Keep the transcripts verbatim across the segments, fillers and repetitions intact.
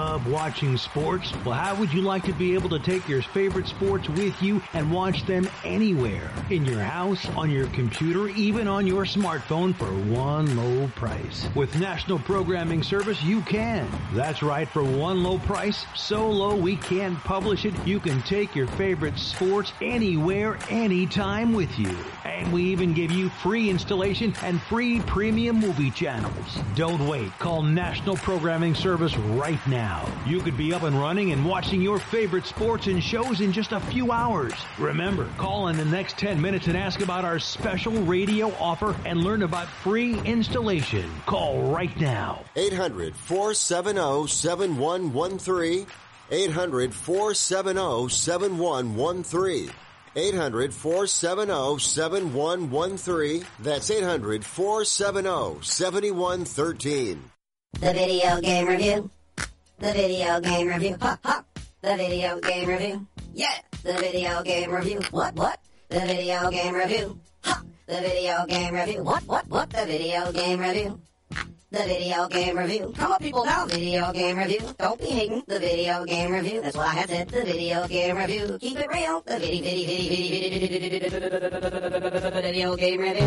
love watching sports? Well, how would you like to be able to take your favorite sports with you and watch them anywhere? In your house, on your computer, even on your smartphone for one low price. With National Programming Service, you can. That's right, for one low price, so low we can't publish it, you can take your favorite sports anywhere, anytime with you. And we even give you free installation and free premium movie channels. Don't wait. Call National Programming Service right now. You could be up and running and watching your favorite sports and shows in just a few hours. Remember, call in the next ten minutes and ask about our special radio offer and learn about free installation. Call right now. eight hundred, four seven zero, seven one one three. eight hundred, four seven zero, seven one one three. eight hundred, four seven zero, seven one one three. That's eight hundred, four seven zero, seven one one three. The Video Game Review. The Video Game Review. Ha, ha. The Video Game Review. Yeah. The Video Game Review. What, what? The Video Game Review. Ha. The Video Game Review. What, what, what? The Video Game Review. The Video Game Review. Come on, people, now. Video Game Review. Don't be hating. The Video Game Review. That's what I had said. The Video Game Review. Keep it real. The video, video, video, video, Video Game Review.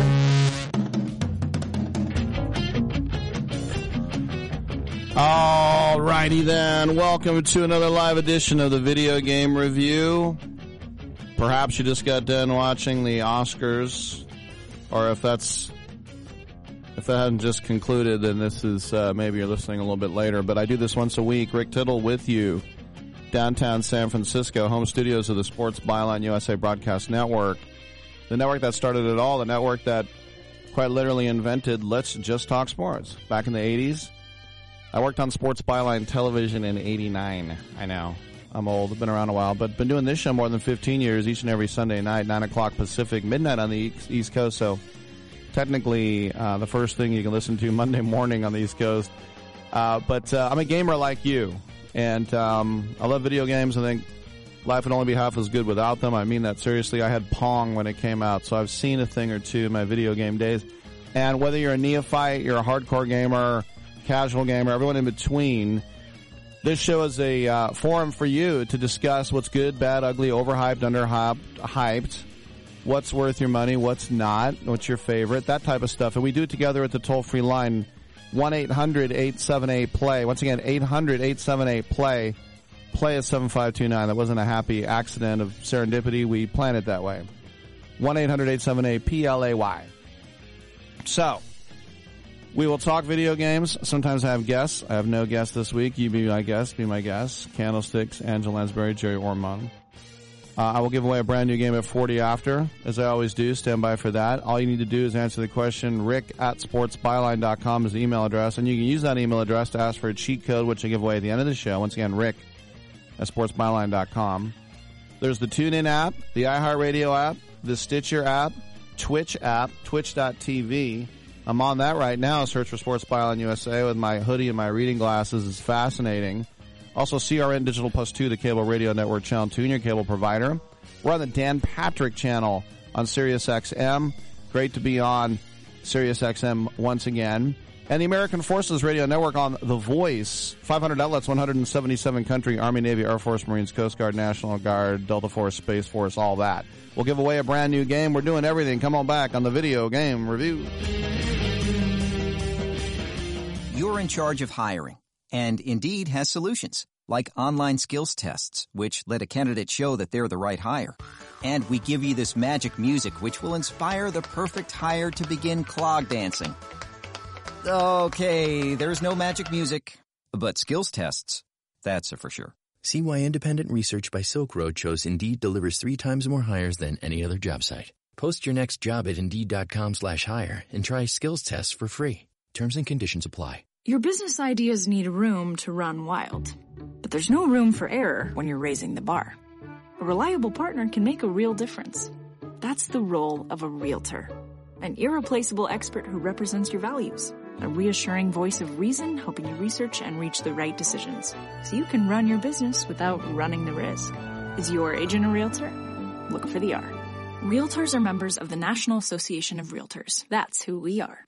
All righty then. Welcome to another live edition of the Video Game Review. Perhaps you just got done watching the Oscars, or if that's if that hadn't just concluded, then this is uh, maybe you're listening a little bit later. But I do this once a week. Rick Tittle with you, downtown San Francisco, home studios of the Sports Byline U S A Broadcast Network, the network that started it all, the network that quite literally invented Let's Just Talk Sports back in the eighties. I worked on Sports Byline Television in eighty-nine. I know. I'm old. I've been around a while. But been doing this show more than fifteen years, each and every Sunday night, nine o'clock Pacific, midnight on the East Coast. So technically uh, the first thing you can listen to Monday morning on the East Coast. Uh, but uh, I'm a gamer like you. And um, I love video games. I think life would only be half as good without them. I mean that seriously. I had Pong when it came out. So I've seen a thing or two in my video game days. And whether you're a neophyte, you're a hardcore gamer, casual gamer, everyone in between, this show is a uh, forum for you to discuss what's good, bad, ugly, overhyped, underhyped, hyped, what's worth your money, what's not, what's your favorite, that type of stuff. And we do it together at the toll-free line, one eight hundred, eight seven eight, play. Once again, eight hundred, eight seven eight, play. Play is seven five two nine. That wasn't a happy accident of serendipity. We planned it that way. one eight hundred, eight seven eight, P L A Y. So, we will talk video games. Sometimes I have guests. I have no guests this week. You be my guest. Be my guest. Candlesticks, Angela Lansbury, Jerry Ormond. Uh, I will give away a brand new game at forty after, as I always do. Stand by for that. All you need to do is answer the question. Rick at sportsbyline dot com is the email address, and you can use that email address to ask for a cheat code, which I give away at the end of the show. Once again, Rick at sportsbyline dot com. There's the TuneIn app, the iHeartRadio app, the Stitcher app, Twitch app, twitch dot t v. I'm on that right now. Search for Sports Byline U S A with my hoodie and my reading glasses. It's fascinating. Also, C R N Digital Plus two, the cable radio network channel two, and your cable provider. We're on the Dan Patrick channel on Sirius X M. Great to be on Sirius X M once again. And the American Forces Radio Network on The Voice. five hundred outlets, one hundred seventy-seven country, Army, Navy, Air Force, Marines, Coast Guard, National Guard, Delta Force, Space Force, all that. We'll give away a brand new game. We're doing everything. Come on back on the Video Game Review. You're in charge of hiring, and Indeed has solutions, like online skills tests, which let a candidate show that they're the right hire. And we give you this magic music, which will inspire the perfect hire to begin clog dancing. Okay, there's no magic music, but skills tests, that's a for sure. See why independent research by Silk Road shows Indeed delivers three times more hires than any other job site. Post your next job at Indeed.com slash hire and try skills tests for free. Terms and conditions apply. Your business ideas need room to run wild, but there's no room for error when you're raising the bar. A reliable partner can make a real difference. That's the role of a realtor, an irreplaceable expert who represents your values, a reassuring voice of reason helping you research and reach the right decisions so you can run your business without running the risk. Is your agent a realtor? Look for the R. Realtors are members of the National Association of Realtors. That's who we are.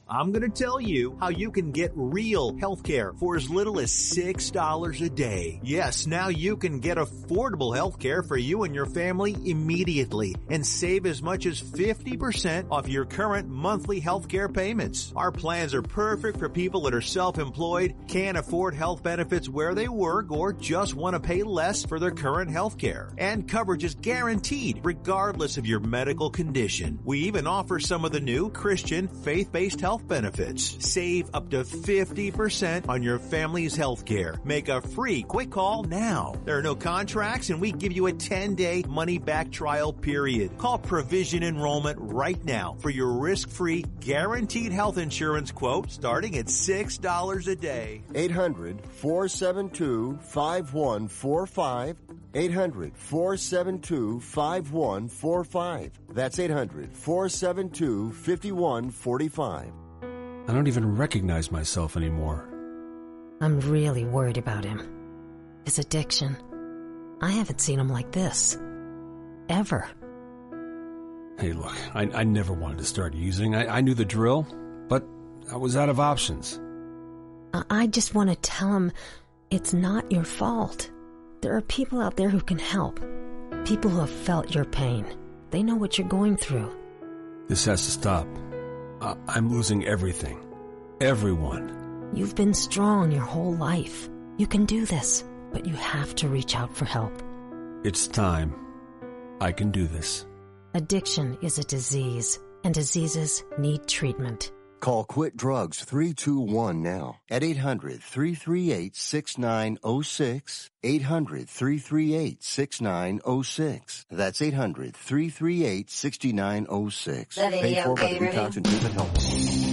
I'm going to tell you how you can get real healthcare for as little as six dollars a day. Yes, now you can get affordable healthcare for you and your family immediately and save as much as fifty percent off your current monthly healthcare payments. Our plans are perfect for people that are self-employed, can't afford health benefits where they work, or just want to pay less for their current healthcare. And coverage is guaranteed regardless of your medical condition. We even offer some of the new Christian faith-based health benefits. Save up to fifty percent on your family's health care. Make a free quick call now. There are no contracts, and we give you a ten-day money-back trial period. Call Provision Enrollment right now for your risk-free, guaranteed health insurance quote starting at six dollars a day. eight hundred, four seven two, five one four five. eight hundred, four seven two, five one four five. That's eight hundred, four seven two, five one four five. I don't even recognize myself anymore. I'm really worried about him. His addiction. I haven't seen him like this. Ever. Hey, look, I, I never wanted to start using. I, I knew the drill, but I was out of options. I, I just want to tell him it's not your fault. There are people out there who can help. People who have felt your pain. They know what you're going through. This has to stop. Uh, I'm losing everything. Everyone. You've been strong your whole life. You can do this, but you have to reach out for help. It's time. I can do this. Addiction is a disease, and diseases need treatment. Call Quit Drugs three two one now at eight hundred, three three eight, six nine zero six. eight hundred, three three eight, six nine zero six. That's eight hundred, three three eight, six nine zero six. Paid for by the Detox and Treatment Help.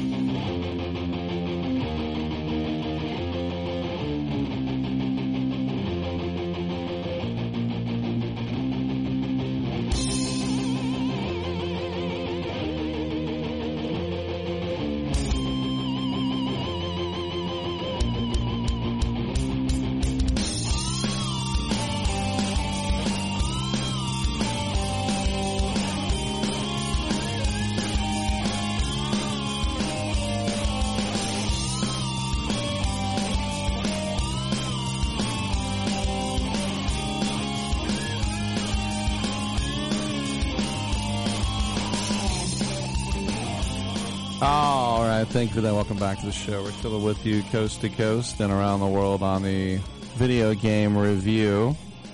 All right, thank you for that. Welcome back to the show. We're still with you coast to coast and around the world on the video game review.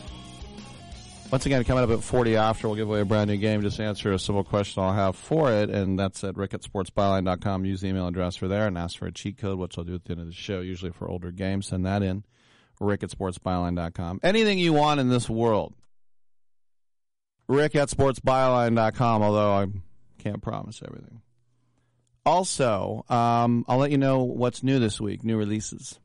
Once again, coming up at forty after, we'll give away a brand new game. Just answer a simple question I'll have for it, and that's at rick at sports byline dot com. Use the email address for there and ask for a cheat code, which I'll do at the end of the show, usually for older games. Send that in, rick at sports byline dot com. Anything you want in this world, rick at sports byline dot com, although I can't promise everything. Also, um, I'll let you know what's new this week, new releases,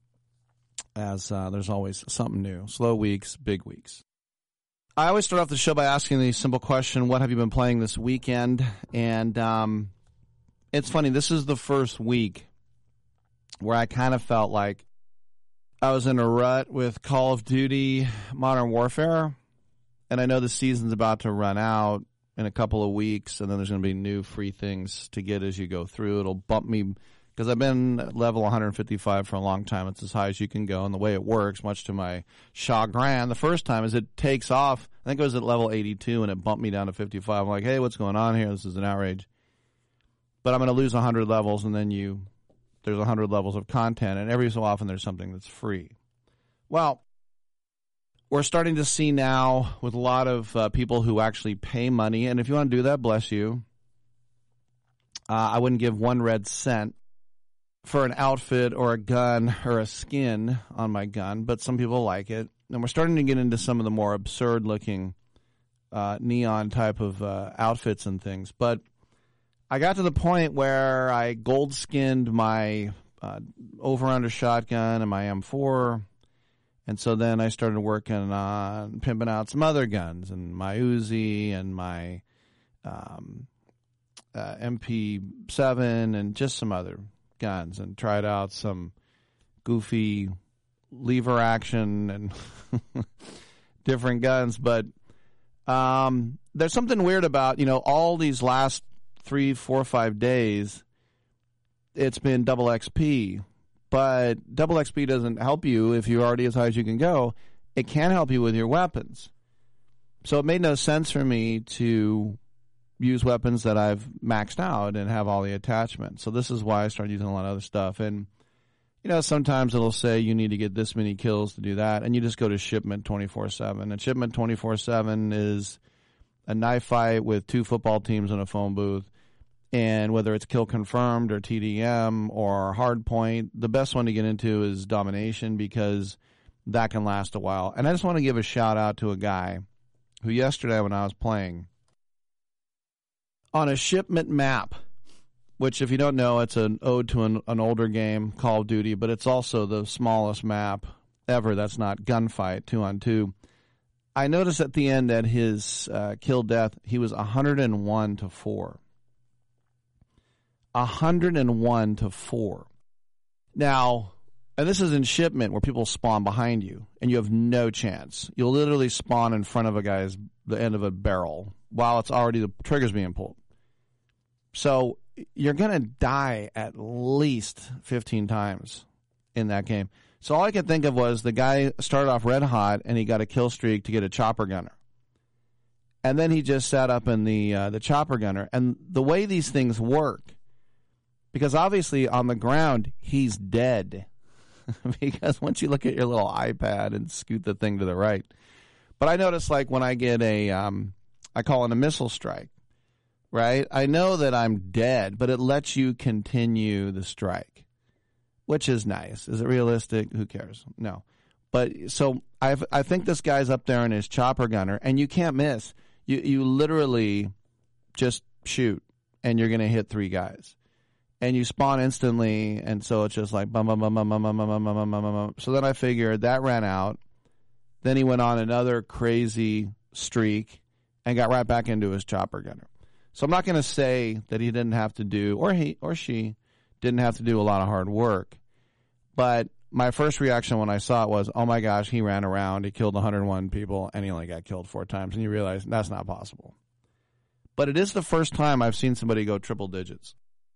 as uh, there's always something new. Slow weeks, big weeks. I always start off the show by asking the simple question, what have you been playing this weekend? And um, it's funny, this is the first week where I kind of felt like I was in a rut with Call of Duty Modern Warfare, and I know the season's about to run out in a couple of weeks, and then there's going to be new free things to get as you go through. It'll bump me, because I've been level one fifty-five for a long time. It's as high as you can go, and the way it works, much to my chagrin, the first time is it takes off. I think it was at level eighty-two, and it bumped me down to fifty-five. I'm like, hey, what's going on here? This is an outrage. But I'm going to lose one hundred levels, and then you there's one hundred levels of content, and every so often there's something that's free. Well, we're starting to see now with a lot of uh, people who actually pay money, and if you want to do that, bless you. Uh, I wouldn't give one red cent for an outfit or a gun or a skin on my gun, but some people like it. And we're starting to get into some of the more absurd-looking uh, neon type of uh, outfits and things. But I got to the point where I gold-skinned my uh, over-under shotgun and my M four. And so then I started working on pimping out some other guns, and my Uzi and my um, uh, M P seven and just some other guns, and tried out some goofy lever action and different guns. But um, there's something weird about, you know, all these last three, four, five days it's been double X P. But double X P doesn't help you if you're already as high as you can go. It can help you with your weapons. So it made no sense for me to use weapons that I've maxed out and have all the attachments. So this is why I started using a lot of other stuff. And, you know, sometimes it'll say you need to get this many kills to do that, and you just go to Shipment twenty-four seven. And Shipment twenty-four seven is a knife fight with two football teams in a phone booth. And whether it's kill confirmed or T D M or hardpoint, the best one to get into is domination because that can last a while. And I just want to give a shout out to a guy who yesterday when I was playing on a Shipment map, which if you don't know, it's an ode to an, an older game, Call of Duty, but it's also the smallest map ever that's not gunfight, two on two. I noticed at the end that his uh, kill death, he was one hundred one to four. one hundred one to four. Now, and this is in Shipment where people spawn behind you, and you have no chance. You'll literally spawn in front of a guy's, the end of a barrel, while it's already, the trigger's being pulled. So you're going to die at least fifteen times in that game. So all I could think of was the guy started off red hot, and he got a kill streak to get a chopper gunner. And then he just sat up in the uh, the chopper gunner. And the way these things work, because obviously on the ground, he's dead. Because once you look at your little iPad and scoot the thing to the right. But I notice, like, when I get a, um, I call it a missile strike, right? I know that I'm dead, but it lets you continue the strike, which is nice. Is it realistic? Who cares? No. But so I've, I think this guy's up there in his chopper gunner, and you can't miss. You, you literally just shoot, and you're going to hit three guys. And you spawn instantly, and so it's just like bum bum bum bum bum bum bum bum bum bum bum. So then I figured that ran out. Then he went on another crazy streak and got right back into his chopper gunner. So I'm not going to say that he didn't have to do, or he or she didn't have to do a lot of hard work. But my first reaction when I saw it was, oh my gosh, he ran around, he killed one hundred one people, and he only got killed four times. And you realize that's not possible. But it is the first time I've seen somebody go triple digits.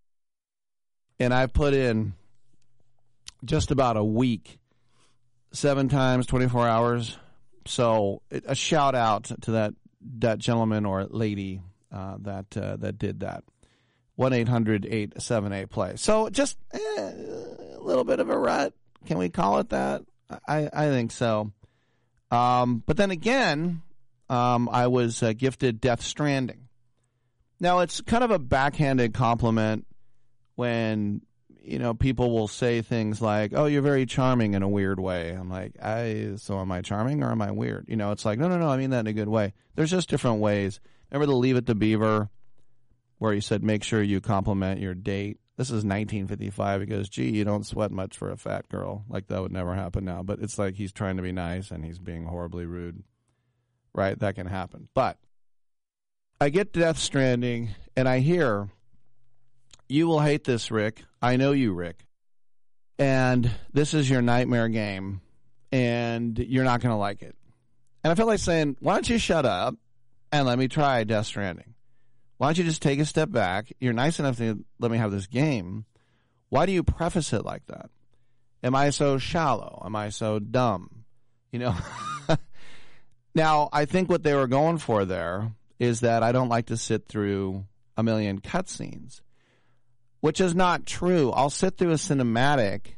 And I've put in just about a week, seven times, twenty-four hours. So a shout out to that that gentleman or lady uh, that uh, that did that. one eight hundred eight seven eight play. So just eh, a little bit of a rut. Can we call it that? I, I think so. Um, but then again, um, I was uh, gifted Death Stranding. Now, it's kind of a backhanded compliment when, you know, people will say things like, oh, you're very charming in a weird way. I'm like, I, so am I charming or am I weird? You know, it's like, no, no, no, I mean that in a good way. There's just different ways. Remember the Leave It to Beaver where he said, make sure you compliment your date? This is nineteen fifty-five. He goes, gee, you don't sweat much for a fat girl. Like, that would never happen now. But it's like he's trying to be nice and he's being horribly rude. Right? That can happen. But I get Death Stranding and I hear, you will hate this, Rick. I know you, Rick. And this is your nightmare game, and you're not going to like it. And I felt like saying, why don't you shut up and let me try Death Stranding? Why don't you just take a step back? You're nice enough to let me have this game. Why do you preface it like that? Am I so shallow? Am I so dumb? You know? Now, I think what they were going for there is that I don't like to sit through a million cutscenes. Which is not true. I'll sit through a cinematic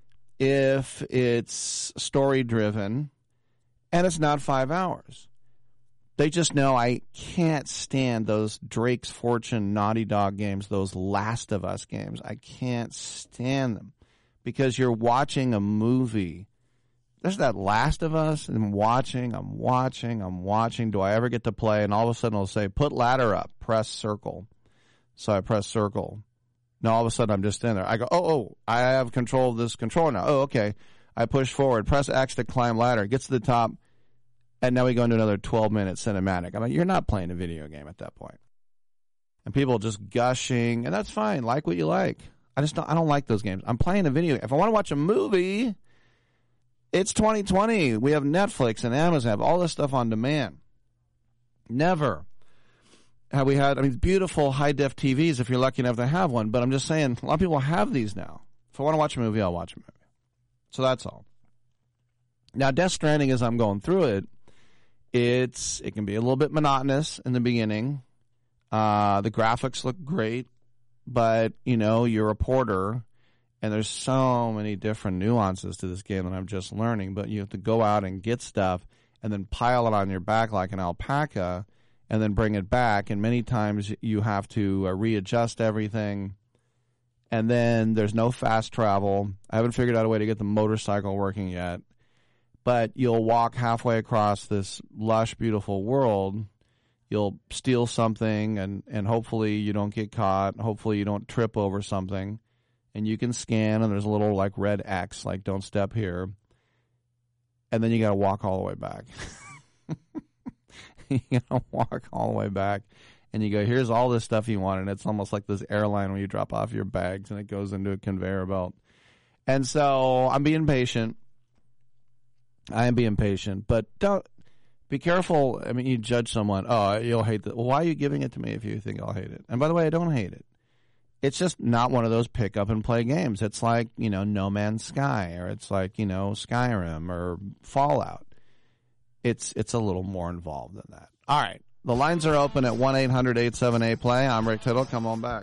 if it's story-driven and it's not five hours. They just know I can't stand those Drake's Fortune, Naughty Dog games, those Last of Us games. I can't stand them because you're watching a movie. There's that Last of Us, and I'm watching, I'm watching, I'm watching. Do I ever get to play? And all of a sudden it'll say, put ladder up, press circle. So I press circle. Now, all of a sudden, I'm just in there. I go, oh, oh, I have control of this controller now. Oh, okay. I push forward, press X to climb ladder, gets to the top, and now we go into another twelve-minute cinematic. I'm like, you're not playing a video game at that point. And people just gushing, and that's fine. Like what you like. I just don't, I don't like those games. I'm playing a video game. If I want to watch a movie, it's twenty twenty. We have Netflix and Amazon, have all this stuff on demand. Never. have we had, I mean, beautiful high-def T Vs if you're lucky enough to have one, but I'm just saying, a lot of people have these now. If I want to watch a movie, I'll watch a movie. So that's all. Now, Death Stranding, as I'm going through it, it's it can be a little bit monotonous in the beginning. Uh, the graphics look great, but, you know, you're a porter, and there's so many different nuances to this game that I'm just learning, but you have to go out and get stuff and then pile it on your back like an alpaca and then bring it back, and many times you have to uh, readjust everything, and then there's no fast travel. I haven't figured out a way to get the motorcycle working yet, but you'll walk halfway across this lush, beautiful world. You'll steal something, and, and hopefully you don't get caught. Hopefully you don't trip over something. And you can scan, and there's a little, like, red X, like, don't step here. And then you got to walk all the way back. You got to walk all the way back. And you go, here's all this stuff you want. And it's almost like this airline where you drop off your bags, and it goes into a conveyor belt. And so I'm being patient. I am being patient. But don't be careful. I mean, you judge someone. Oh, you'll hate it. Well, why are you giving it to me if you think I'll hate it? And by the way, I don't hate it. It's just not one of those pick up and play games. It's like, you know, No Man's Sky, or it's like, you know, Skyrim or Fallout. It's it's a little more involved than that. All right. The lines are open at one eight hundred eight seven eight play. I'm Rick Tittle. Come on back.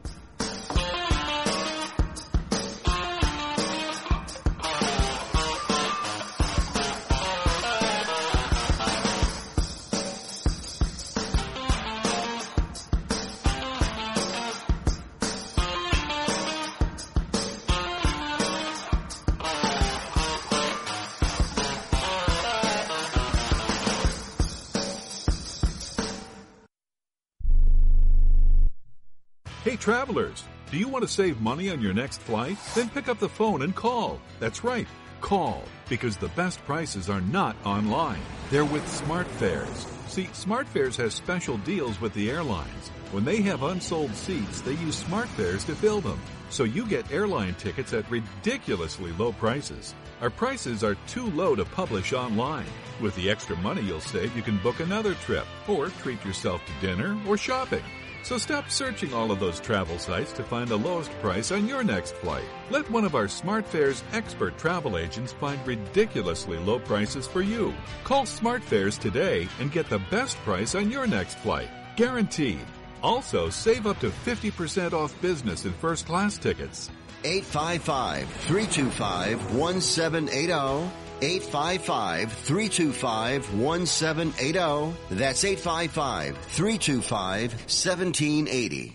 Hey travelers, do you want to save money on your next flight? Then pick up the phone and call. That's right, call, because the best prices are not online. They're with SmartFares. See, SmartFares has special deals with the airlines. When they have unsold seats, they use SmartFares to fill them. So you get airline tickets at ridiculously low prices. Our prices are too low to publish online. With the extra money you'll save, you can book another trip, or treat yourself to dinner or shopping. So stop searching all of those travel sites to find the lowest price on your next flight. Let one of our SmartFares expert travel agents find ridiculously low prices for you. Call SmartFares today and get the best price on your next flight. Guaranteed. Also, save up to fifty percent off business and first class tickets. eight five five, three two five, one seven eight zero. eight five five, three two five, one seven eight zero. That's eight five five, three two five, one seven eight zero.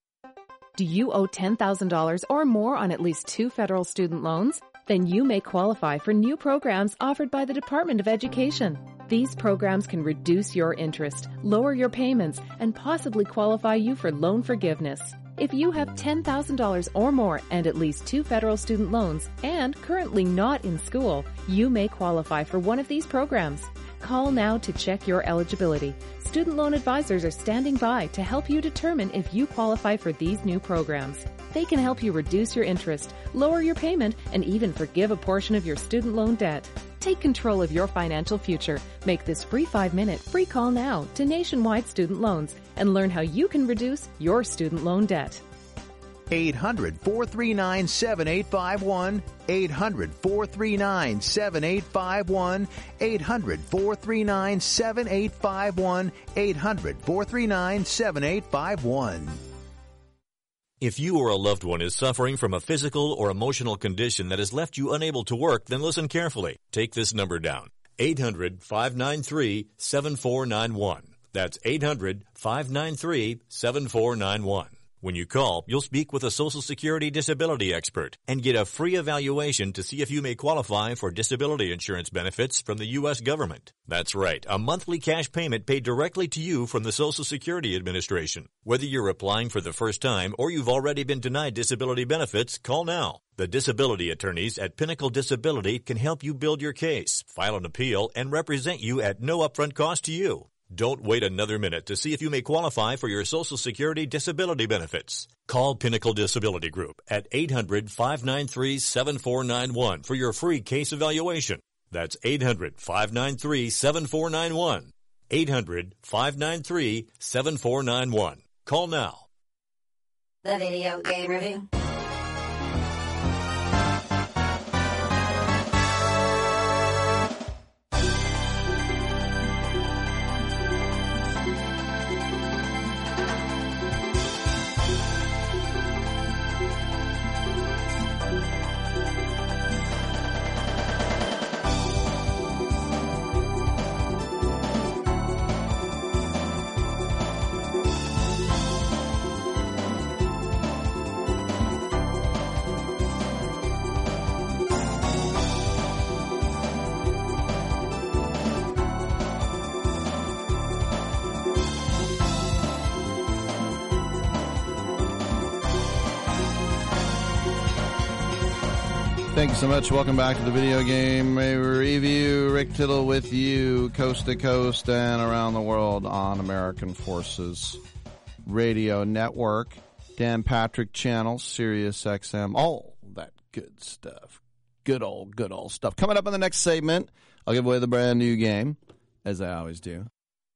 Do you owe ten thousand dollars or more on at least two federal student loans? Then you may qualify for new programs offered by the Department of Education. These programs can reduce your interest, lower your payments, and possibly qualify you for loan forgiveness. If you have ten thousand dollars or more and at least two federal student loans and currently not in school, you may qualify for one of these programs. Call now to check your eligibility. Student loan advisors are standing by to help you determine if you qualify for these new programs. They can help you reduce your interest, lower your payment, and even forgive a portion of your student loan debt. Take control of your financial future. Make this free five-minute free call now to Nationwide Student Loans and learn how you can reduce your student loan debt. eight hundred, four three nine, seven eight five one. eight hundred, four three nine, seven eight five one. eight hundred, four three nine, seven eight five one. eight hundred, four three nine, seven eight five one. If you or a loved one is suffering from a physical or emotional condition that has left you unable to work, then listen carefully. Take this number down. eight hundred, five nine three, seven four nine one. That's eight hundred, five nine three, seven four nine one. When you call, you'll speak with a Social Security disability expert and get a free evaluation to see if you may qualify for disability insurance benefits from the U S government. That's right, a monthly cash payment paid directly to you from the Social Security Administration. Whether you're applying for the first time or you've already been denied disability benefits, call now. The disability attorneys at Pinnacle Disability can help you build your case, file an appeal, and represent you at no upfront cost to you. Don't wait another minute to see if you may qualify for your Social Security disability benefits. Call Pinnacle Disability Group at eight hundred, five nine three, seven four nine one for your free case evaluation. That's eight hundred, five nine three, seven four nine one. eight hundred, five nine three, seven four nine one. Call now. The Video Game Review. Thank you so much. Welcome back to the Video Game Review. Rick Tittle with you, coast to coast and around the world on American Forces Radio Network. Dan Patrick Channel, Sirius X M, all that good stuff. Good old, good old stuff. Coming up in the next segment, I'll give away the brand new game, as I always do.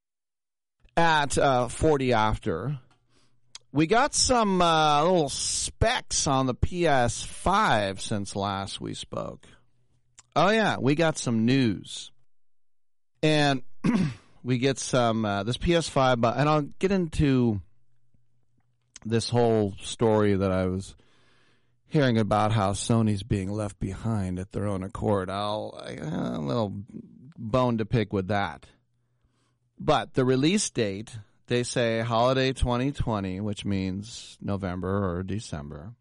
At uh, forty after, we got some uh, little specs on the P S five since last we spoke. Oh, yeah, we got some news. And we get some, uh, this P S five, and I'll get into this whole story that I was hearing about how Sony's being left behind at their own accord. I'll, a little bone to pick with that. But the release date, they say holiday twenty twenty, which means November or December.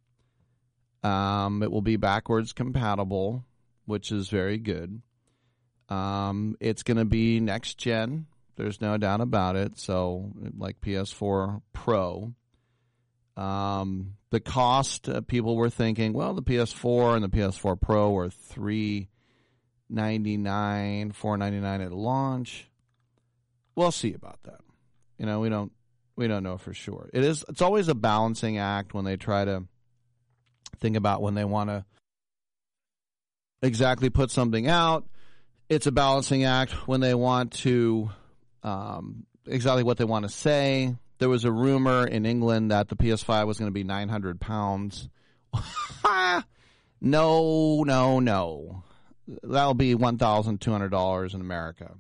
Um, it will be backwards compatible, which is very good. Um, it's going to be next gen. There's no doubt about it. So like P S four Pro. Um, the cost, uh, people were thinking, well, the P S four and the P S four Pro were three ninety-nine, four ninety-nine at launch. We'll see about that. You know, we don't we don't know for sure. It is it's always a balancing act when they try to think about when they want to exactly put something out. It's a balancing act when they want to um, exactly what they want to say. There was a rumor in England that the P S five was going to be nine hundred pounds. no, no, no. That'll be one thousand two hundred dollars in America,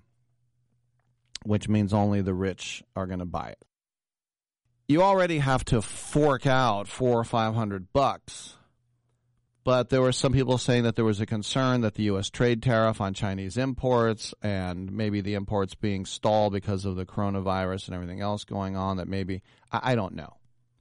which means only the rich are going to buy it. You already have to fork out four or five hundred bucks. But there were some people saying that there was a concern that the U S trade tariff on Chinese imports and maybe the imports being stalled because of the coronavirus and everything else going on, that maybe, I, I don't know.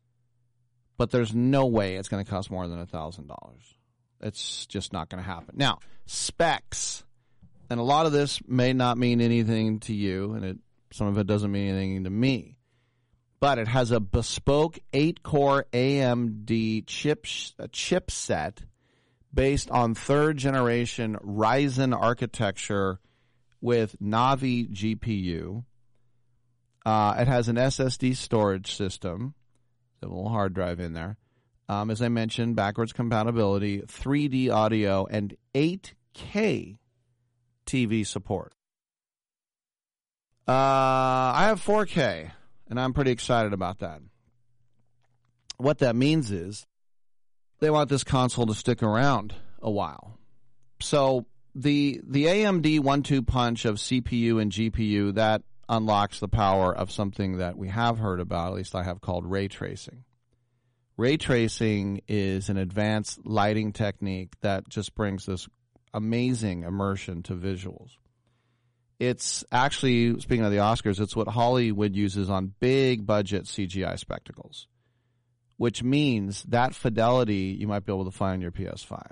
But there's no way it's going to cost more than one thousand dollars. It's just not going to happen. Now, specs. And a lot of this may not mean anything to you, and it, some of it doesn't mean anything to me. But it has a bespoke eight-core A M D chip chipset based on third-generation Ryzen architecture with Navi G P U. Uh, it has an S S D storage system, a little hard drive in there. Um, as I mentioned, backwards compatibility, three D audio, and eight K T V support. Uh, I have four K, and I'm pretty excited about that. What that means is they want this console to stick around a while. So the the A M D one two punch of C P U and G P U, that unlocks the power of something that we have heard about, at least I have, called ray tracing. Ray tracing is an advanced lighting technique that just brings this amazing immersion to visuals. It's actually, speaking of the Oscars, it's what Hollywood uses on big budget C G I spectacles, which means that fidelity you might be able to find on your P S five.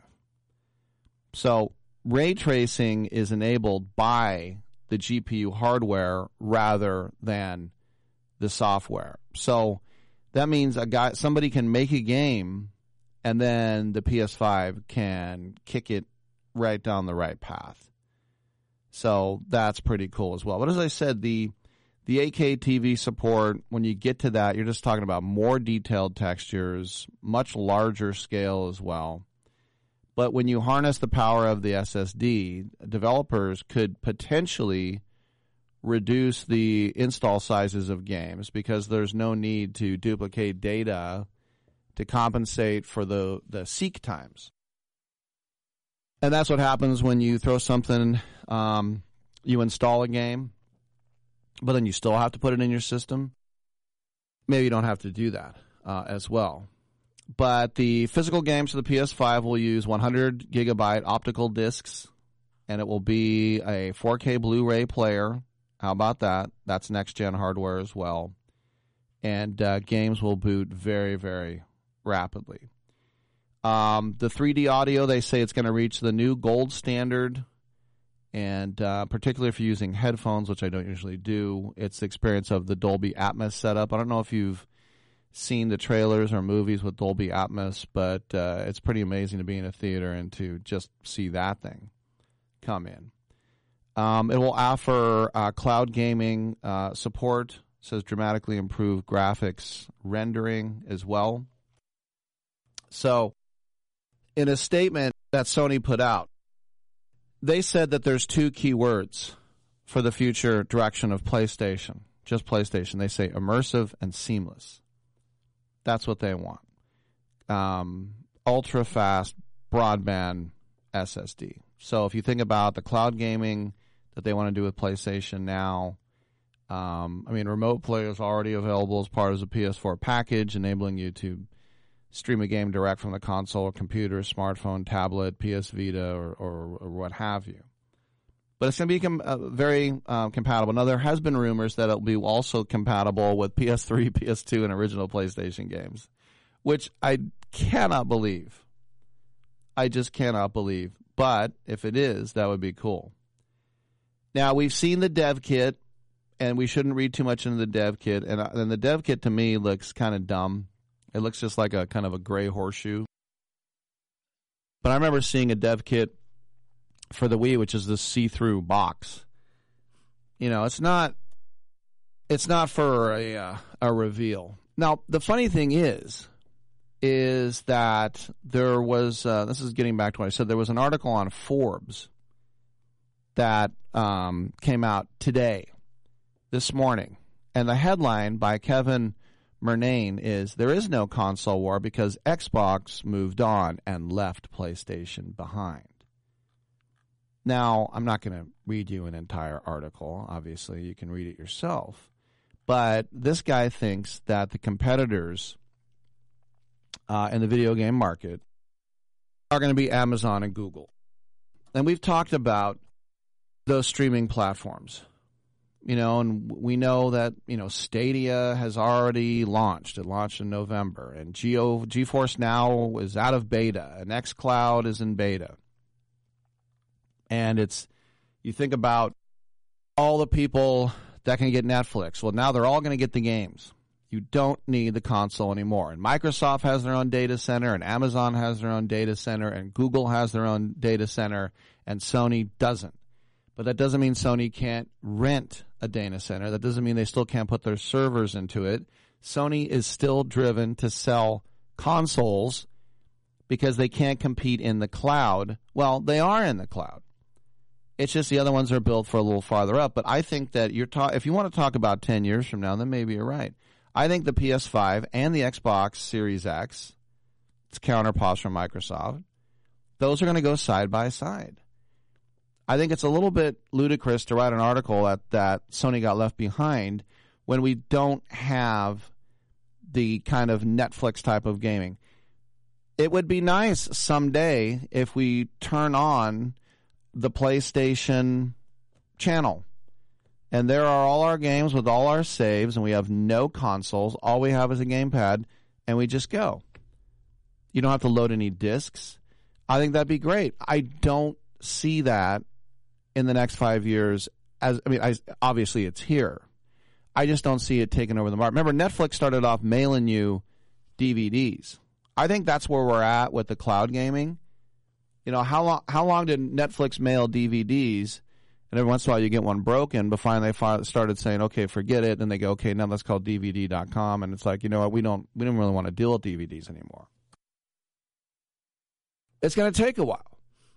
So ray tracing is enabled by the G P U hardware rather than the software. So that means a guy, somebody can make a game and then the P S five can kick it right down the right path. So that's pretty cool as well. But as I said, the the eight K T V support, when you get to that, you're just talking about more detailed textures, much larger scale as well. But when you harness the power of the S S D, developers could potentially reduce the install sizes of games because there's no need to duplicate data to compensate for the, the seek times. And that's what happens when you throw something, um, you install a game, but then you still have to put it in your system. Maybe you don't have to do that uh, as well. But the physical games for the P S five will use one hundred gigabyte optical discs, and it will be a four K Blu-ray player. How about that? That's next-gen hardware as well. And uh, games will boot very, very rapidly. Um, the three D audio, they say it's going to reach the new gold standard, and uh, particularly if you're using headphones, which I don't usually do, it's the experience of the Dolby Atmos setup. I don't know if you've seen the trailers or movies with Dolby Atmos, but uh, it's pretty amazing to be in a theater and to just see that thing come in. Um, it will offer uh, cloud gaming uh, support. It says dramatically improved graphics rendering as well. So, in a statement that Sony put out, they said that there's two key words for the future direction of PlayStation. Just PlayStation. They say immersive and seamless. That's what they want. Um, ultra-fast broadband S S D. So if you think about the cloud gaming that they want to do with PlayStation now, um, I mean, remote play is already available as part of the P S four package, enabling you to stream a game direct from the console or computer, smartphone, tablet, P S Vita, or, or, or what have you. But it's going to be com- uh, very uh, compatible. Now, there has been rumors that it'll be also compatible with P S three, P S two, and original PlayStation games, which I cannot believe. I just cannot believe. But if it is, that would be cool. Now, we've seen the dev kit, and we shouldn't read too much into the dev kit. And, uh, and the dev kit, to me, looks kind of dumb. It looks just like a kind of a gray horseshoe. But I remember seeing a dev kit for the Wii, which is this see-through box. You know, it's not it's not for a uh, a reveal. Now, the funny thing is, is that there was, uh, this is getting back to what I said, there was an article on Forbes that um, came out today, this morning. And the headline by Kevin Murnane is, there is no console war because Xbox moved on and left PlayStation behind. Now, I'm not going to read you an entire article. Obviously, you can read it yourself. But this guy thinks that the competitors uh, in the video game market are going to be Amazon and Google. And we've talked about those streaming platforms. You know, and we know that, you know, Stadia has already launched. It launched in November. And Geo, GeForce Now is out of beta. And xCloud is in beta. And it's, you think about all the people that can get Netflix. Well, now they're all going to get the games. You don't need the console anymore. And Microsoft has their own data center, and Amazon has their own data center, and Google has their own data center, and Sony doesn't. But that doesn't mean Sony can't rent a data center. That doesn't mean they still can't put their servers into it. Sony is still driven to sell consoles because they can't compete in the cloud. Well, they are in the cloud. It's just the other ones are built for a little farther up. But I think that you're ta- if you want to talk about ten years from now, then maybe you're right. I think the P S five and the Xbox Series X, it's counterparts from Microsoft, those are going to go side by side. I think it's a little bit ludicrous to write an article that, that Sony got left behind when we don't have the kind of Netflix type of gaming. It would be nice someday if we turn on the PlayStation channel. And there are all our games with all our saves, and we have no consoles. All we have is a gamepad, and we just go. You don't have to load any discs. I think that'd be great. I don't see that in the next five years. As I mean, I, obviously it's here. I just don't see it taking over the market. Remember, Netflix started off mailing you D V Ds. I think that's where we're at with the cloud gaming. You know, how long how long did Netflix mail D V Ds? And every once in a while you get one broken, but finally they started saying, okay, forget it. And they go, okay, now that's called D V D dot com. And it's like, you know what, we don't we don't really want to deal with D V Ds anymore. It's going to take a while.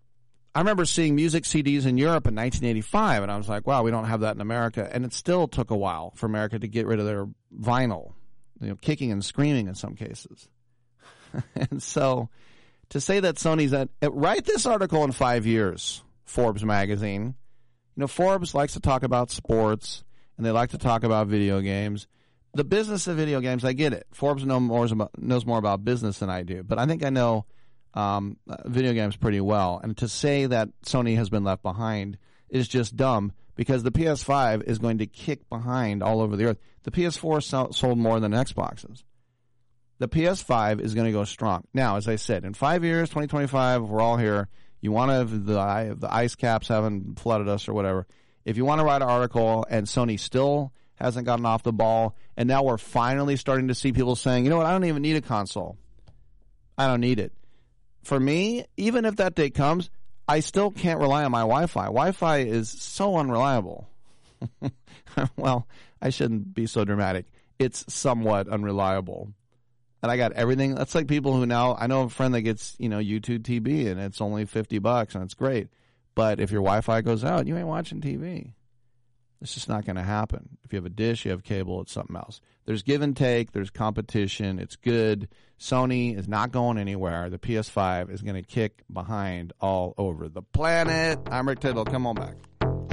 I remember seeing music C Ds in Europe in nineteen eighty-five, and I was like, wow, we don't have that in America. And it still took a while for America to get rid of their vinyl, you know, kicking and screaming in some cases. And so to say that Sony's at, write this article in five years, Forbes magazine. You know, Forbes likes to talk about sports, and they like to talk about video games. The business of video games, I get it. Forbes know more about, knows more about business than I do, but I think I know um, video games pretty well. And to say that Sony has been left behind is just dumb, because the P S five is going to kick behind all over the earth. The P S four so- sold more than Xboxes. The P S five is going to go strong. Now, as I said, in five years, twenty twenty-five, we're all here. You want to, the, the ice caps haven't flooded us or whatever. If you want to write an article and Sony still hasn't gotten off the ball, and now we're finally starting to see people saying, you know what, I don't even need a console. I don't need it. For me, even if that day comes, I still can't rely on my Wi-Fi. Wi-Fi is so unreliable. Well, I shouldn't be so dramatic. It's somewhat unreliable. And I got everything. That's like people who now, I know a friend that gets, you know, YouTube T V, and it's only fifty bucks, and it's great. But if your Wi-Fi goes out, you ain't watching T V. It's just not going to happen. If you have a dish, you have cable, it's something else. There's give and take. There's competition. It's good. Sony is not going anywhere. The P S five is going to kick behind all over the planet. I'm Rick Tittle. Come on back.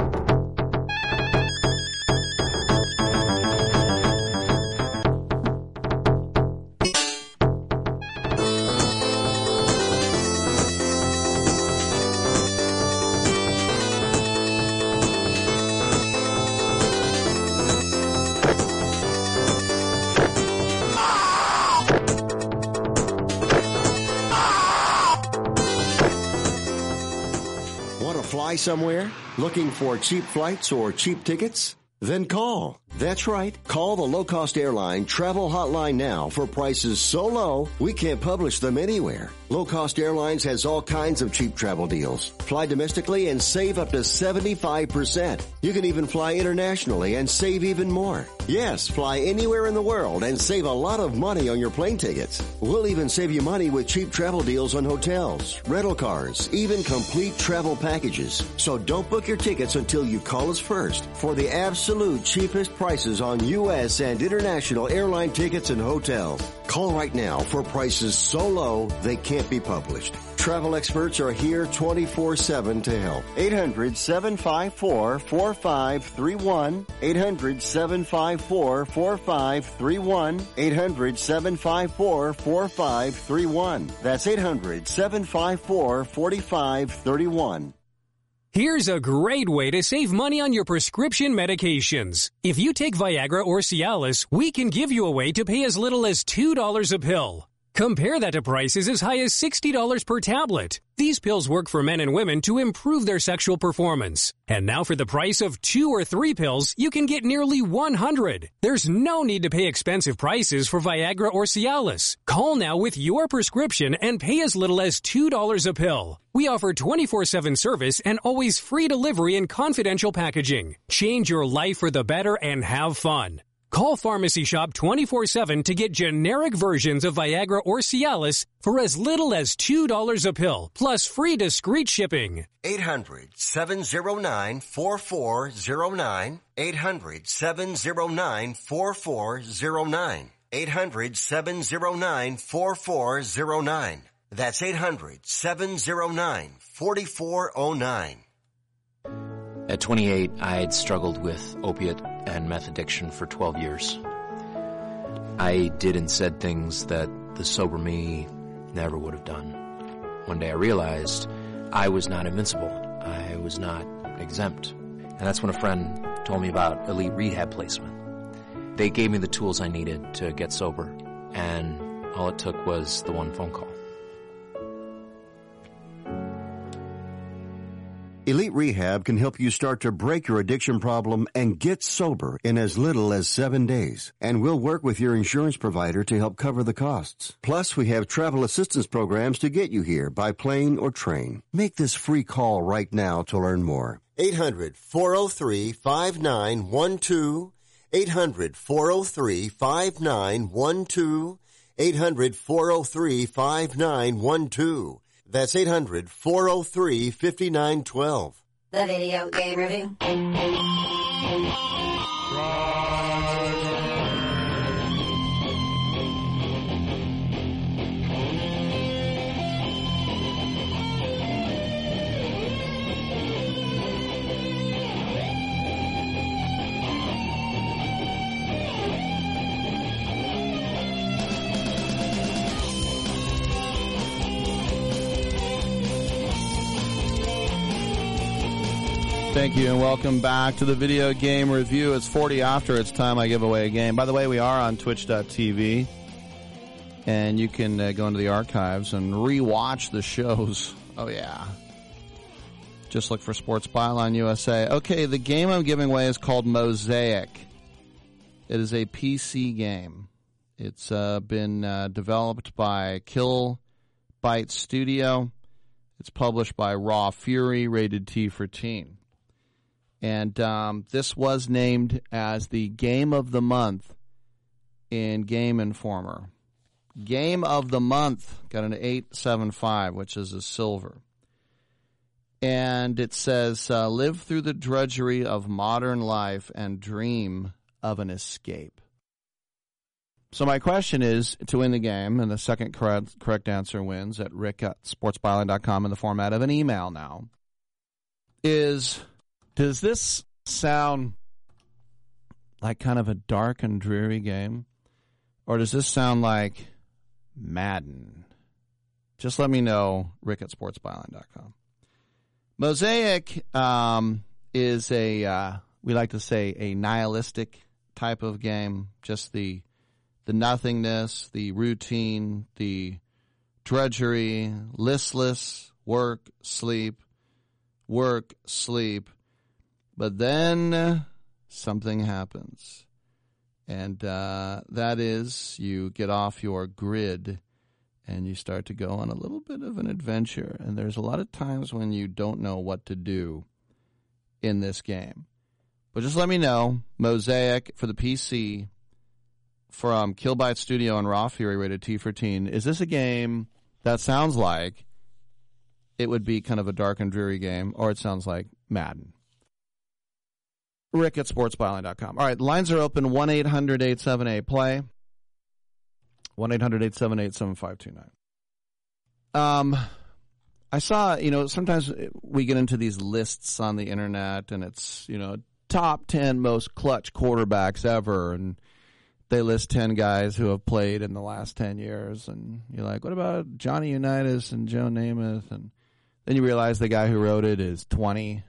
Somewhere? Looking for cheap flights or cheap tickets? Then call. That's right. Call the low-cost airline travel hotline now for prices so low we can't publish them anywhere. Low Cost Airlines has all kinds of cheap travel deals. Fly domestically and save up to seventy-five percent. You can even fly internationally and save even more. Yes, fly anywhere in the world and save a lot of money on your plane tickets. We'll even save you money with cheap travel deals on hotels, rental cars, even complete travel packages. So don't book your tickets until you call us first for the absolute cheapest prices on U S and international airline tickets and hotels. Call right now for prices so low they can't be published. Travel experts are here twenty-four seven to help. eight hundred, seven five four, four five three one. eight hundred, seven five four, four five three one. eight hundred, seven five four, four five three one. That's eight hundred, seven five four, four five three one. Here's a great way to save money on your prescription medications. If you take Viagra or Cialis, we can give you a way to pay as little as two dollars a pill. Compare that to prices as high as sixty dollars per tablet. These pills work for men and women to improve their sexual performance. And now for the price of two or three pills, you can get nearly one hundred. There's no need to pay expensive prices for Viagra or Cialis. Call now with your prescription and pay as little as two dollars a pill. We offer twenty-four seven service and always free delivery and confidential packaging. Change your life for the better and have fun. Call Pharmacy Shop twenty-four seven to get generic versions of Viagra or Cialis for as little as two dollars a pill, plus free discreet shipping. eight hundred, seven oh nine, four four oh nine. eight hundred, seven oh nine, four four oh nine. eight hundred, seven oh nine, four four oh nine. That's eight hundred, seven oh nine, four four oh nine. At twenty-eight, I had struggled with opiate and meth addiction for twelve years. I did and said things that the sober me never would have done. One day I realized I was not invincible. I was not exempt. And that's when a friend told me about Elite Rehab Placement. They gave me the tools I needed to get sober, and all it took was the one phone call. Elite Rehab can help you start to break your addiction problem and get sober in as little as seven days. And we'll work with your insurance provider to help cover the costs. Plus, we have travel assistance programs to get you here by plane or train. Make this free call right now to learn more. eight hundred, four oh three, five nine one two. eight hundred, four oh three, five nine one two. eight hundred, four oh three, five nine one two. That's eight hundred, four oh three, five nine one two. The Video Game Review. Thank you, and welcome back to the Video Game Review. It's forty after. It's time I give away a game. By the way, we are on twitch dot t v, and you can uh, go into the archives and re-watch the shows. Oh, yeah. Just look for Sports Byline U S A. Okay, the game I'm giving away is called Mosaic. It is a P C game. It's uh, been uh, developed by Killbyte Studio. It's published by Raw Fury, rated T for teen. And um, this was named as the Game of the Month in Game Informer. Game of the Month got an eight seven five, which is a silver. And it says, uh, live through the drudgery of modern life and dream of an escape. So my question is, to win the game, and the second correct, correct answer wins at rick at sports byline dot com in the format of an email now, is... does this sound like kind of a dark and dreary game? Or does this sound like Madden? Just let me know, rick at sports byline dot com. Mosaic um, is a, uh, we like to say, a nihilistic type of game. Just the the nothingness, the routine, the drudgery, listless, work, sleep, work, sleep. But then something happens, and uh, that is you get off your grid and you start to go on a little bit of an adventure. And there's a lot of times when you don't know what to do in this game. But just let me know, Mosaic for the P C from Killbyte Studio and Raw Fury, rated T for teen. Is this a game that sounds like it would be kind of a dark and dreary game, or it sounds like Madden? rick at sports byline dot com. All right, lines are open, one eight hundred eight seven eight play, one eight hundred eight seven eight seven five two nine. Um, I saw, you know, sometimes we get into these lists on the internet, and it's, you know, top ten most clutch quarterbacks ever, and they list ten guys who have played in the last ten years, and you're like, what about Johnny Unitas and Joe Namath? And then you realize the guy who wrote it is twenty.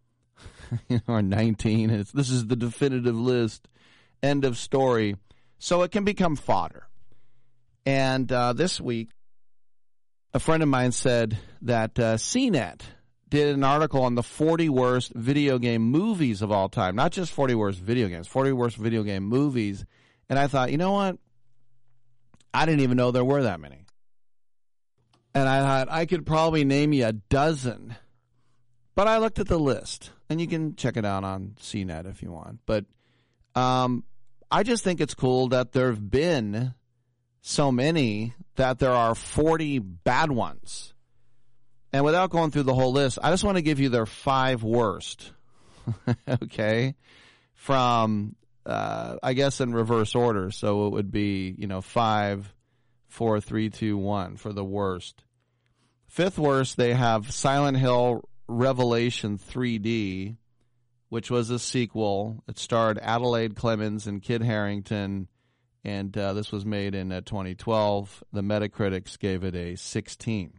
Or nineteen. It's, this is the definitive list. End of story. So it can become fodder. And uh, this week, a friend of mine said that uh, C net did an article on the forty worst video game movies of all time. Not just forty worst video games, forty worst video game movies. And I thought, you know what? I didn't even know there were that many. And I thought I could probably name you a dozen. But I looked at the list, and you can check it out on C net if you want. But um, I just think it's cool that there have been so many that there are forty bad ones. And without going through the whole list, I just want to give you their five worst, okay, from, uh, I guess, in reverse order. So it would be, you know, five, four, three, two, one for the worst. Fifth worst, they have Silent Hill Revelation three D, which was a sequel. It starred Adelaide Clemens and Kid Harington, and uh, this was made in uh, twenty twelve. The Metacritics gave it a sixteen.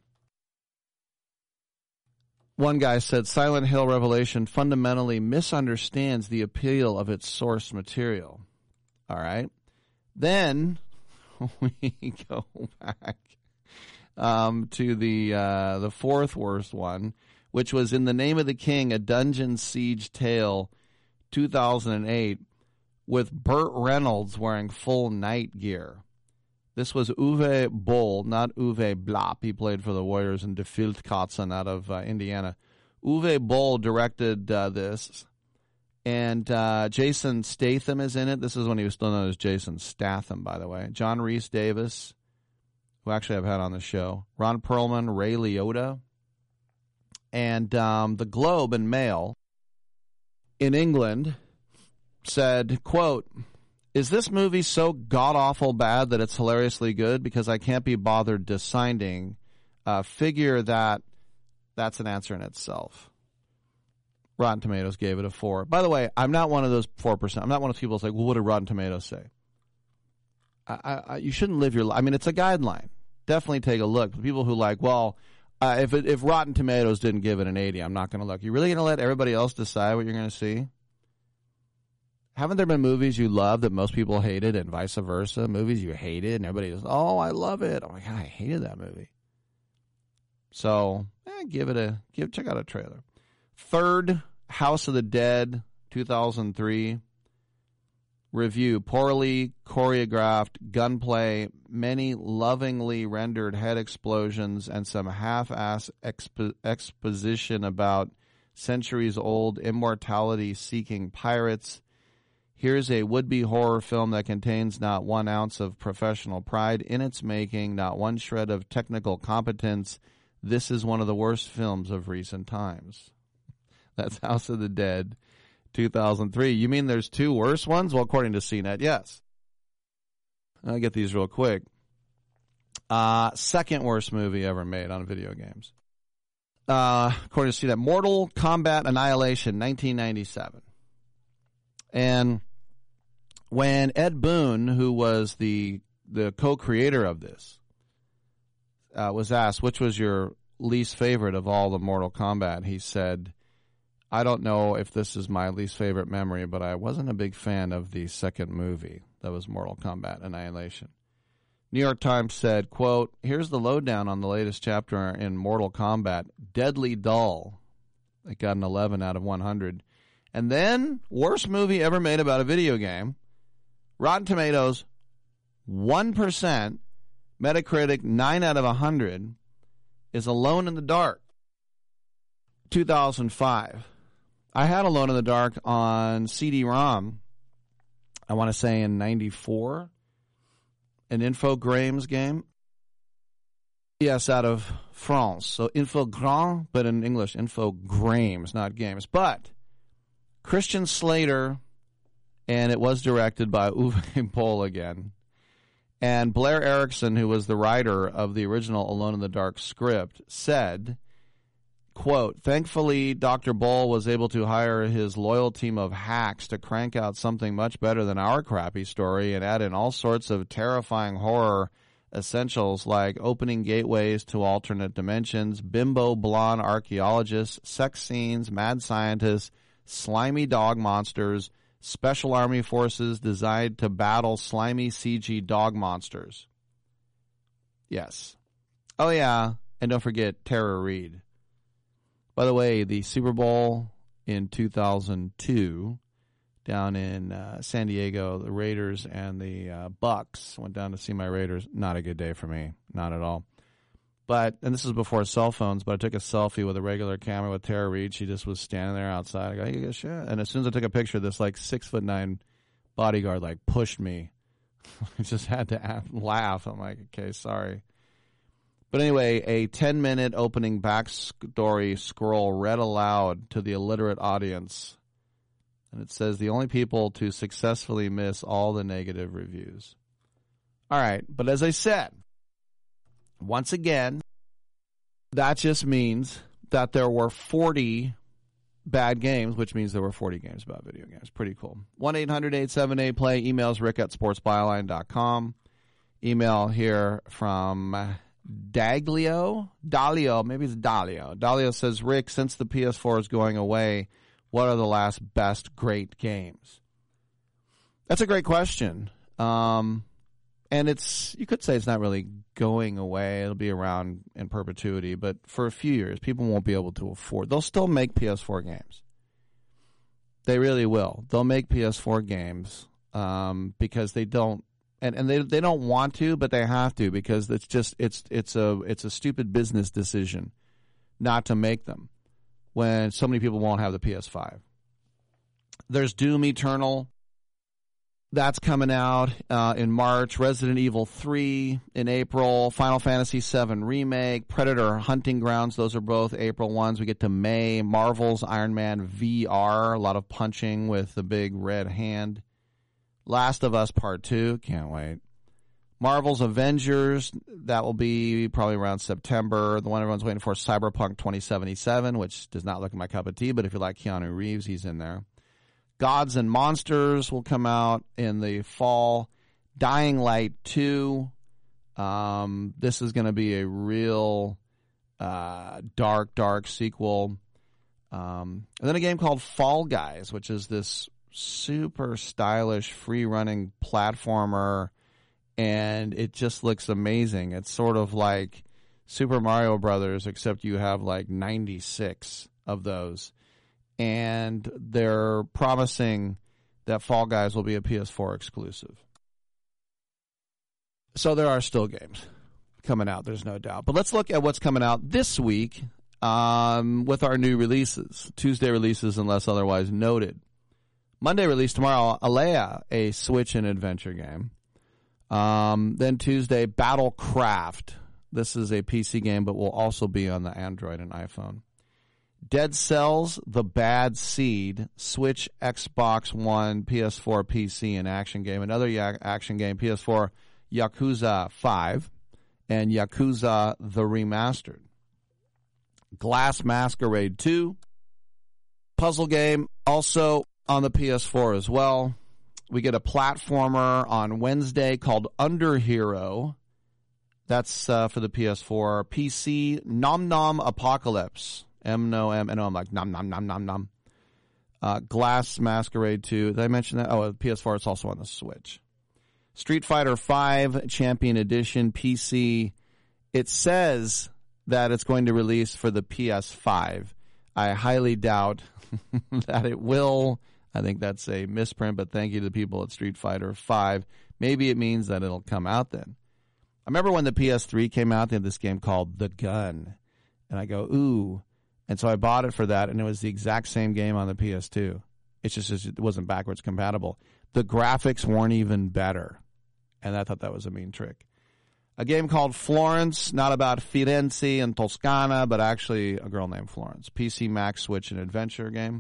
One guy said Silent Hill Revelation fundamentally misunderstands the appeal of its source material. All right. Then we go back um, to the uh, the fourth worst one, which was In the Name of the King, a Dungeon Siege Tale, two thousand eight, with Burt Reynolds wearing full night gear. This was Uwe Boll, not Uwe Blop. He played for the Warriors in Defiltkatzen out of uh, Indiana. Uwe Boll directed uh, this, and uh, Jason Statham is in it. This is when he was still known as Jason Statham, by the way. John Rhys Davis, who actually I've had on the show, Ron Perlman, Ray Liotta, and um, the Globe and Mail in England said, quote, "Is this movie so god-awful bad that it's hilariously good? Because I can't be bothered deciding. Uh, figure that that's an answer in itself." Rotten Tomatoes gave it a four. By the way, I'm not one of those four percent. I'm not one of those people that's like, well, what did Rotten Tomatoes say? I, I, you shouldn't live your life. I mean, it's a guideline. Definitely take a look. People who like, well, uh, if it, if Rotten Tomatoes didn't give it an eighty, I'm not going to look. You're really going to let everybody else decide what you're going to see? Haven't there been movies you love that most people hated and vice versa? Movies you hated and everybody goes, oh, I love it. I'm like, I hated that movie. So, eh, give it a give. Check out a trailer. Third, House of the Dead, two thousand three. Review: poorly choreographed gunplay, many lovingly rendered head explosions, and some half-ass expo- exposition about centuries-old immortality-seeking pirates. Here's a would-be horror film that contains not one ounce of professional pride in its making, not one shred of technical competence. This is one of the worst films of recent times. That's House of the Dead, two thousand three. You mean there's two worse ones? Well, according to C net, yes. I'll get these real quick. Uh, second worst movie ever made on video games. Uh, according to C net, Mortal Kombat Annihilation, nineteen ninety-seven. And when Ed Boon, who was the the co-creator of this, uh, was asked, which was your least favorite of all the Mortal Kombat, he said, I don't know if this is my least favorite memory, but I wasn't a big fan of the second movie that was Mortal Kombat Annihilation. New York Times said, quote, here's the lowdown on the latest chapter in Mortal Kombat, deadly dull. It got an eleven out of one hundred. And then, worst movie ever made about a video game, Rotten Tomatoes, one percent, Metacritic, nine out of one hundred, is Alone in the Dark, two thousand five. I had Alone in the Dark on C D ROM, I want to say in ninety-four, an Infogrames game. Yes, out of France. So Infogrames, but in English, Infogrames, not games. But Christian Slater, and it was directed by Uwe Boll again. And Blair Erickson, who was the writer of the original Alone in the Dark script, said, quote, thankfully, Doctor Boll was able to hire his loyal team of hacks to crank out something much better than our crappy story and add in all sorts of terrifying horror essentials like opening gateways to alternate dimensions, bimbo blonde archaeologists, sex scenes, mad scientists, slimy dog monsters, special army forces designed to battle slimy C G dog monsters. Yes. Oh, yeah. And don't forget Tara Reid. By the way, the Super Bowl in two thousand two down in uh, San Diego, the Raiders and the uh, Bucks. Went down to see my Raiders. Not a good day for me. Not at all. But, and this is before cell phones, but I took a selfie with a regular camera with Tara Reid. She just was standing there outside. I go, hey, shit. And as soon as I took a picture, this like six foot nine bodyguard like pushed me. I just had to laugh. I'm like, okay, sorry. But anyway, a ten-minute opening backstory scroll read aloud to the illiterate audience. And it says, the only people to successfully miss all the negative reviews. All right, but as I said, once again, that just means that there were forty bad games, which means there were forty games about video games. Pretty cool. one eight hundred eight seven eight play. Emails rick at sports byline dot com. Email here from Daglio. Dalio. Maybe it's Dalio. Dalio says, Rick, since the P S four is going away, what are the last best great games? That's a great question. Um... And it's, you could say it's not really going away. It'll be around in perpetuity. But for a few years, people won't be able to afford. They'll still make P S four games. They really will. They'll make P S four games um, because they don't, and, and they they don't want to, but they have to because it's just it's it's a it's a stupid business decision not to make them when so many people won't have the P S five. There's Doom Eternal. That's coming out uh, in March. Resident Evil three in April. Final Fantasy seven Remake. Predator Hunting Grounds. Those are both April ones. We get to May. Marvel's Iron Man V R. A lot of punching with the big red hand. Last of Us Part two. Can't wait. Marvel's Avengers. That will be probably around September. The one everyone's waiting for is Cyberpunk twenty seventy-seven, which does not look like my cup of tea, but if you like Keanu Reeves, he's in there. Gods and Monsters will come out in the fall. Dying Light two. Um, this is going to be a real uh, dark, dark sequel. Um, and then a game called Fall Guys, which is this super stylish, free-running platformer, and it just looks amazing. It's sort of like Super Mario Brothers, except you have like ninety-six of those. And they're promising that Fall Guys will be a P S four exclusive. So there are still games coming out, there's no doubt. But let's look at what's coming out this week um, with our new releases. Tuesday releases unless otherwise noted. Monday release tomorrow, Alea, a Switch and adventure game. Um, then Tuesday, Battlecraft. This is a P C game but will also be on the Android and iPhone. Dead Cells, The Bad Seed, Switch, Xbox One, P S four, P C, and action game. Another ya- action game, P S four, Yakuza five, and Yakuza the Remastered. Glass Masquerade two, puzzle game, also on the P S four as well. We get a platformer on Wednesday called Under Hero. That's uh, for the P S four. P C, Nom Nom Apocalypse. M no M and I'm like nom nom nom nom nom. Uh, Glass Masquerade two. Did I mention that? Oh, P S four. It's also on the Switch. Street Fighter five Champion Edition P C. It says that it's going to release for the P S five. I highly doubt that it will. I think that's a misprint, but thank you to the people at Street Fighter five. Maybe it means that it'll come out then. I remember when the P S three came out, they had this game called The Gun. And I go, ooh. And so I bought it for that, and it was the exact same game on the P S two. It's just it wasn't backwards compatible. The graphics weren't even better, and I thought that was a mean trick. A game called Florence, not about Firenze and Toscana, but actually a girl named Florence. P C, Mac, Switch, and adventure game.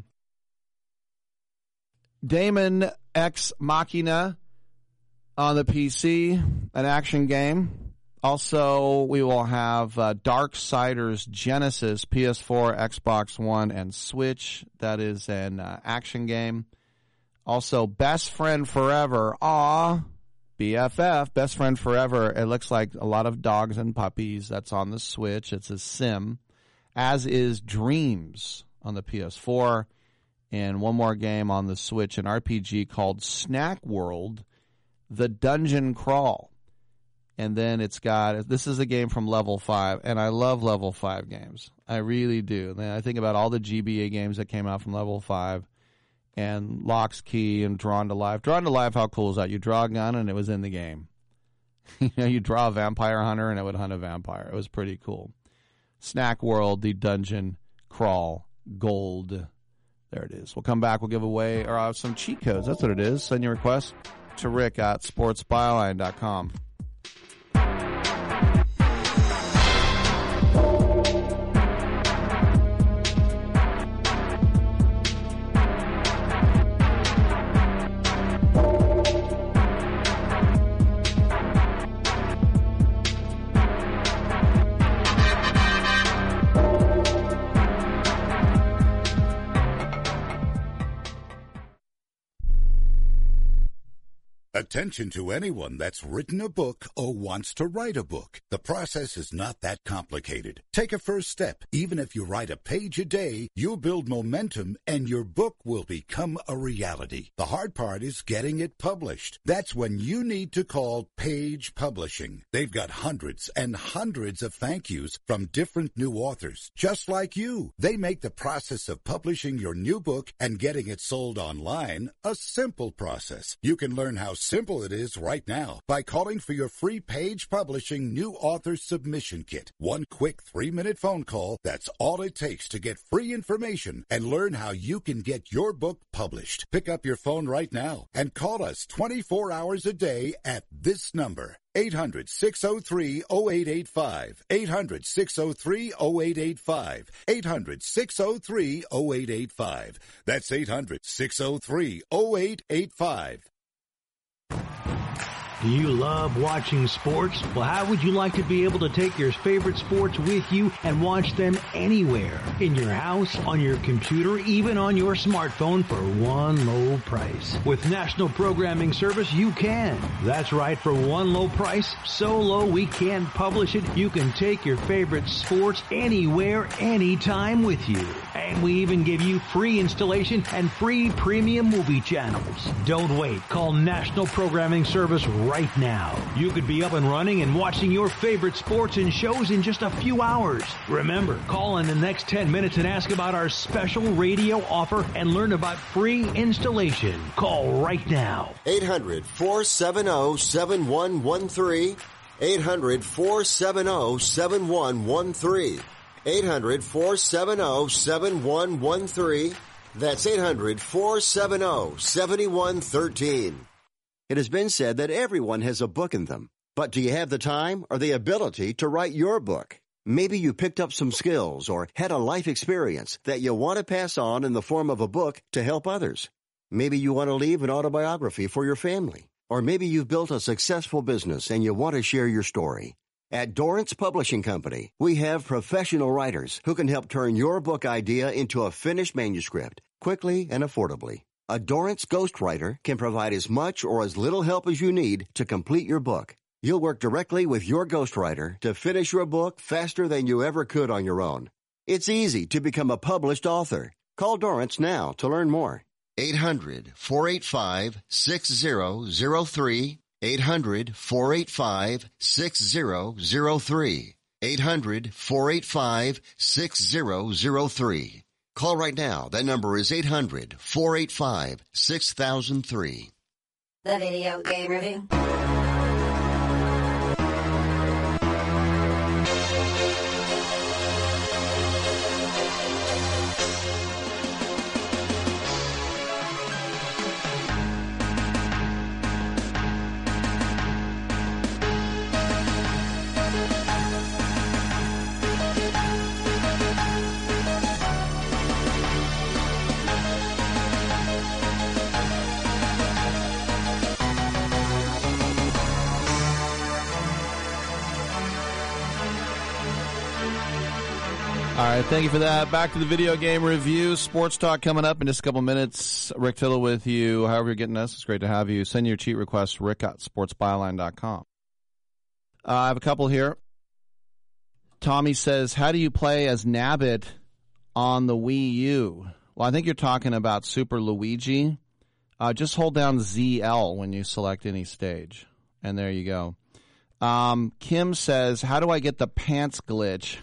Daemon X Machina on the P C, an action game. Also, we will have uh, Darksiders Genesis, P S four, Xbox One, and Switch. That is an uh, action game. Also, Best Friend Forever. Aw, B F F, Best Friend Forever. It looks like a lot of dogs and puppies. That's on the Switch. It's a sim. As is Dreams on the P S four. And one more game on the Switch, an R P G called Snack World, The Dungeon Crawl. And then it's got, this is a game from Level five, and I love Level five games. I really do. And I think about all the G B A games that came out from Level five, and Lock's Key and Drawn to Life. Drawn to Life, how cool is that? You draw a gun, and it was in the game. You know, you draw a vampire hunter, and it would hunt a vampire. It was pretty cool. Snack World, The Dungeon Crawl, Gold. There it is. We'll come back. We'll give away or uh, some cheat codes. That's what it is. Send your request to Rick at sports byline dot com. Attention to anyone that's written a book or wants to write a book. The process is not that complicated. Take a first step. Even if you write a page a day, you'll build momentum and your book will become a reality. The hard part is getting it published. That's when you need to call Page Publishing. They've got hundreds and hundreds of thank yous from different new authors, just like you. They make the process of publishing your new book and getting it sold online a simple process. You can learn how simple it is right now by calling for your free Page Publishing New Author Submission Kit. One quick three-minute phone call, that's all it takes to get free information and learn how you can get your book published. Pick up your phone right now and call us twenty-four hours a day at this number. eight hundred, six oh three, oh eight eight five. eight hundred, six oh three, oh eight eight five. eight hundred, six oh three, oh eight eight five. That's eight hundred, six oh three, oh eight eight five. Do you love watching sports? Well, how would you like to be able to take your favorite sports with you and watch them anywhere? In your house, on your computer, even on your smartphone for one low price. With National Programming Service, you can. That's right, for one low price, so low we can't publish it, you can take your favorite sports anywhere, anytime with you. And we even give you free installation and free premium movie channels. Don't wait. Call National Programming Service right now. You could be up and running and watching your favorite sports and shows in just a few hours. Remember, call in the next ten minutes and ask about our special radio offer and learn about free installation. Call right now. eight hundred, four seven zero, seven one one three. eight hundred, four seven zero, seven one one three. eight hundred, four seven zero, seven one one three. That's eight hundred, four seven zero, seven one one three. It has been said that everyone has a book in them. But do you have the time or the ability to write your book? Maybe you picked up some skills or had a life experience that you want to pass on in the form of a book to help others. Maybe you want to leave an autobiography for your family. Or maybe you've built a successful business and you want to share your story. At Dorrance Publishing Company, we have professional writers who can help turn your book idea into a finished manuscript quickly and affordably. A Dorrance ghostwriter can provide as much or as little help as you need to complete your book. You'll work directly with your ghostwriter to finish your book faster than you ever could on your own. It's easy to become a published author. Call Dorrance now to learn more. eight hundred, four eight five, six zero zero three. eight hundred, four eight five, six zero zero three. eight hundred, four eight five, six zero zero three. Call right now. That number is eight hundred, four eight five, six thousand three. The Video Game Review. All right, thank you for that. Back to the Video Game Review. Sports Talk coming up in just a couple minutes. Rick Tittle with you. However you're getting us, it's great to have you. Send your cheat requests, rick at sports byline dot com. Uh, I have a couple here. Tommy says, how do you play as Nabbit on the Wii U? Well, I think you're talking about Super Luigi. Uh, just hold down Z L when you select any stage. And there you go. Um, Kim says, how do I get the pants glitch?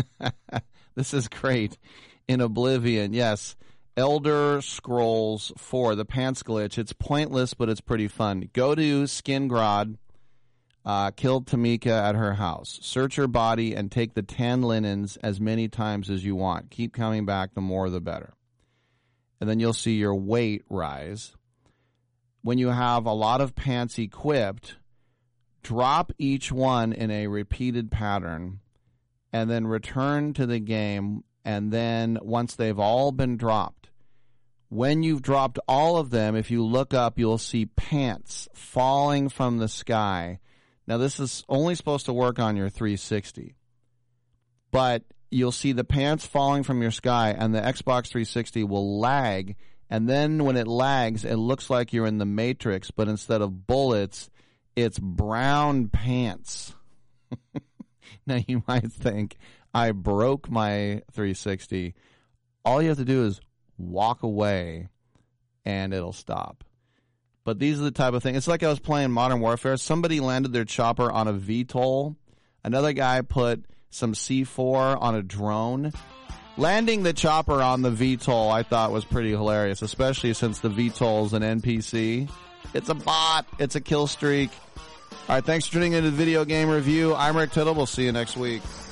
This is great. In Oblivion, yes. Elder Scrolls four, the pants glitch. It's pointless, but it's pretty fun. Go to Skingrad, uh, kill Tamika at her house. Search her body and take the tan linens as many times as you want. Keep coming back, the more the better. And then you'll see your weight rise. When you have a lot of pants equipped, drop each one in a repeated pattern, and then return to the game, and then once they've all been dropped, when you've dropped all of them, if you look up, you'll see pants falling from the sky. Now, this is only supposed to work on your three sixty, but you'll see the pants falling from your sky, and the Xbox three sixty will lag, and then when it lags, it looks like you're in the Matrix, but instead of bullets, it's brown pants. Now, you might think, I broke my three sixty. All you have to do is walk away, and it'll stop. But these are the type of things. It's like I was playing Modern Warfare. Somebody landed their chopper on a V TOL. Another guy put some C four on a drone. Landing the chopper on the V TOL I thought was pretty hilarious, especially since the V TOL is an N P C. It's a bot. It's a kill streak. All right, thanks for tuning into the Video Game Review. I'm Rick Tittle. We'll see you next week.